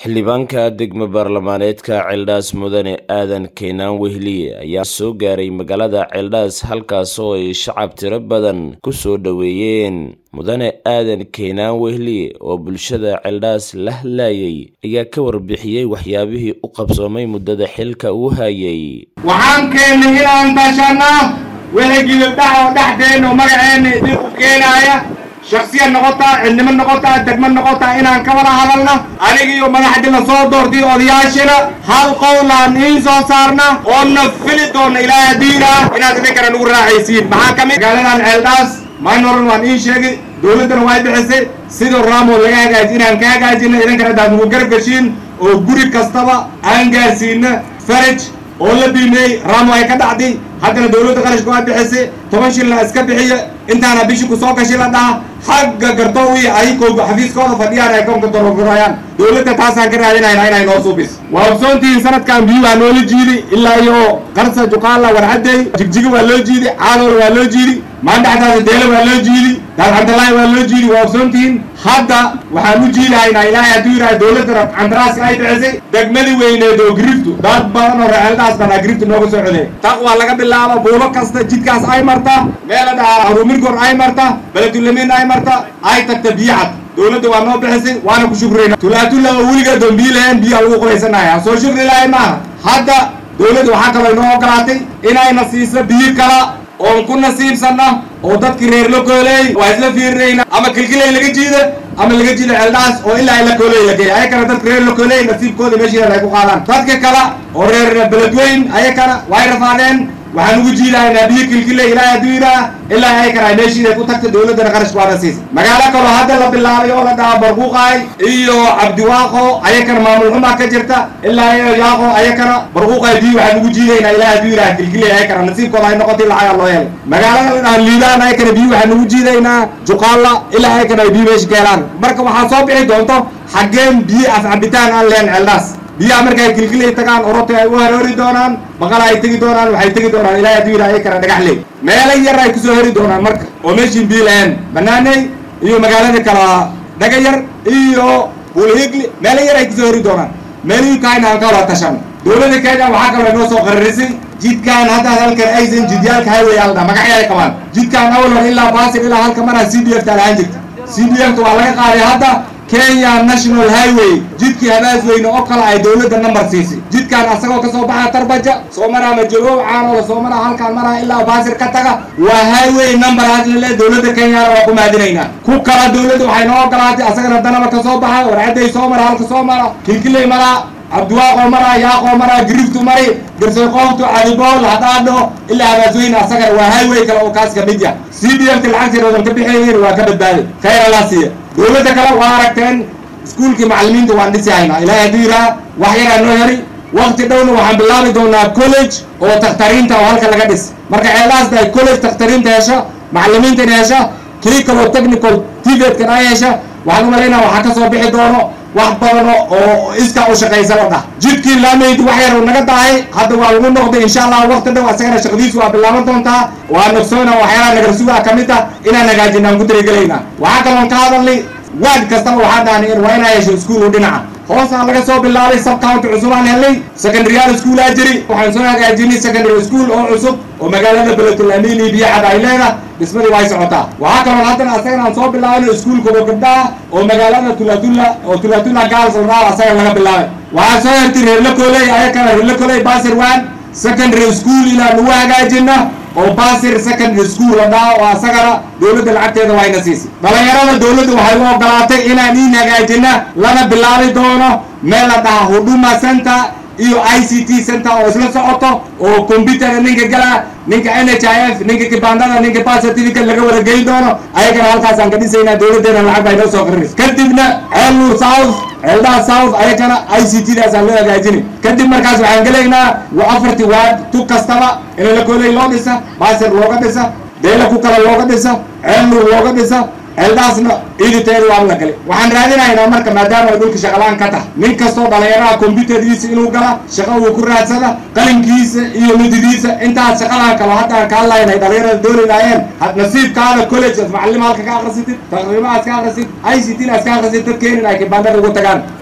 xildhibaanka degmo baarlamaaneedka Ceeldhaas Mudane Aadan Keenan Wehliye ayaa soo gaaray magaalada Ceeldhaas halkaas oo ay shacab tiro badan ku soo dhaweeyeen. Mudane Aadan Keenan Wehliye oo bulshada Ceeldhaas la hadlayay ayaa ka warbixiyay waxyaabihii u qabsoomay muddada xilka uu hayay. waxaan keenay inaan bashana wehigi dhaxo dhaxdeeno magaceena dib u keenaya shakhsiyan noqota cilmi noqota degmo noqota inaan ka wada hadalna aniga iyo madaxda la soo doortay odayaashina hal qowlan in soo saarna oo nafili doona ilaahay diina inaad idinka ugu raaxaysiin maxaa kamid magaaladan Ceeldhaas maanoran waan in sheegay dawladana way bixisay sidoo raamo laga hagaajin inaan ka hagaajino idinkana daad ugu garab gashiin oo guri kastaba aan gaarsiino faraj oo la biimay raamo ay ka dhacday haddana dawladda qarashka waa bixisay 10 shilin la iska bixiyo intaana bishi ku soo gashay la dhaha xagga gartoowi ay ko xafiiskooda fadhiyaan ay koonka daroogarayaan dawladda taasaan ka raadinaynaa inay noo suubis waa ogsoontiin sanadkan biyo waa noola jiiday ilaa iyo qarsa juqaala warcaday jigjiga waa loo jiiday caadol waa loo jiiday maandhaxdaada deela waa loo jiiday daal cabdallaahi waa loo jiiday waa ogsoontiin hadda waxaan u jiidahaynaa ilaahay hadduu yidhaha dawladda candaraaska ay bixisay degmadii weyneed oo griftu dad badan oo Ceeldhaas bana griftu nooga soo codeey taqwa laga bilaabo buulo kasta jidkaas ay marta meela dhaha horumirkoor ay marta beledulamin ay marta ay tagta biyacad dawladda waa noo bixisay waana ku shukrayna tulaatulla oo weliga dambiilahayn biyo lagu qubaysanaya soo shukri lahay maaha hadda dawladda waxaa kaloo inoo ogolaatay inayna siiso biyo kala oon ku nasiibsanna oo dadkii reer la kooley waa isla fiirinayna ama kilkilay laga jiida ama laga jiida Ceeldhaas oo ilaa la kooley la geeyay ayakana dadka reer la kooley nasiibkooda meeshii ay ku qaadaan dadka kala oo reer beledweyn ayakana way rafaadeen waxaan ugu jiidaynaa biyo kilkilay ilaa diira ilaa ay kara meeshii ay ku tagtay dawladda qarash waa nasiis magaalo kale hadda la bilaabay oo la dhaha barquuqay iyo cabdiwaaqo ayakana maamul xuma ka jirta ilaa yaaqo ayakana barquuqay biyo waxaan ugu jiidaynaa ilaa diira kilkilay ay kara nasiibkooda ay noqotay lacag loo yeelay magaalada la liidaan ay kara biyo waxaan ugu jiidaynaa juqaala ilaa ay kara biyo meeshii keelaan marka waxaan soo bixi doonto xageen biyo af cabitaan aan leen Ceeldhaas biyaha markay kilkilay tagaan orotay ay u haroori doonaan baqala ay tagi doonaan waxay tagi doonaan ilaa diira ay kara dhagaxley meelo yar ay ku soo heri doonaan marka oo meeshii biilaan banaanay iyo magaalada kala dhagayar iyo buulhigli meelo yar ay ku soo heri doonaan meelii kaayna ka wada tashan dawladda Kenya waxa kale noo soo qararisay jidkaan hadda halkan aysan jidyaalka highway alda magacyada qabaan jidkaan awlan ilaa baasir ilaa halka mara CDF talaan jirta CDF waa laga qaaday hadda Kenya National Highway jidkii habaas weyn oo kala ay dawladda number siisay jidkaan asagoo ka soo baxa Tarbaja soo maraa Majoow caano soo maraa halkaan maraa ilaa baasir ka taga waa highway number hadle dawladda Kenya waa ku maadinayna ku kala dawladda waxay noo ogolaatay asagana danaba ka soo baxa warcaday soo maraa halka soo maraa kilkilay maraa cabdiwaaqo maraa yaaqo maraa griftu mari garsay qoonto adibool hadaado ilaa habaas weyn asagana waa highway kala oo kaas ka mid yahay CDF lacagteeda ka bixiyeen waa ka badbaaday khayr Allah siiyo dawladda kale waa aragteen iskuulkii macallimiinta waan dhisayna ilaahay diira wax yar noo yari waqti dhowna waxaan bilaabi doonaa college oo taxtariinta oo halka laga dhis marka Ceeldhaas ay college taxtariinta hesha macallimiinta hesha clinical technical TVET kana hesha waxaan u maleynaa waxa ka soo bixi doono wax badan oo iska u shaqeysan oo dhah jidkii laameyd wax yar oo naga tahay hadda waa lagu noqday insha Allah waqti dhow asagana shaqadiisu waa bilaaban doontaa waa nafsoona waxyaalaha naga suuga kamida inaan hagaajinaan ku tirigelayna waxa kale oo ka hadalnay waad kasta waxa dhaanay in waa inay yeesho iskuul u dhinaca hoos aan laga soo bilaabay sub county cusub aan helay secondary school ajiri waxaan soo hagaajinay secondary school oo cusub oo magaalada Beledulamin biyacad ay leedahay dhismadii way socotaa waxa kale oo hadda asagana aan soo bilaabay iskuulka gabdhaha oo magaalada Tulaatula Girls oo asagana laga bilaabay waxa soo hirtay reer la koolay ayakana reer la koolay baasir waan secondary school ila lagu hagaajina oo baasir secondary school oo asagana dawladda lacagteeda way nasiisay dhalinyarada dawladda waxay u ogolaatay inaan in hagaajina lana bilaabi doono meel la dhaha Huduma Center iyo ICT Center oo isla socoto oo computer ninka gala ninka NHIF ninka kibandada ninka pass certificate laga wada geyn doono ayagana halkaas aan ka dhisayna dawladdeena lacag bay noo soo qarinaysaa kadibna Ceeldhaas South ayagana ICT daas aan loo hagaajinay kadib markaas waxaan galeynaa waa afartii waad tu kastaba in la koolay loo dhisa baasir looga dhisa deela ku kala looga dhisa Ceeldhaas looga dhisa Ceeldhaasna iditeedu waa la galay waxaan raadinaynaa marka maadaama ay dhulka shaqalaan ka tahay nin kastoo dhalinyarada computerkiisa inuu gala shaqo uu ku raadsada qalinkiisa iyo mididiisa intaas shaqalaan kala hadda ka hadlaynay dhalinyarada doonayeen nasiibkaada college macallin halka ka akhrisatid taqriibaad ka akhrisid ICT ka akhrisid dadkeenina ay ka bandar ugu tagaan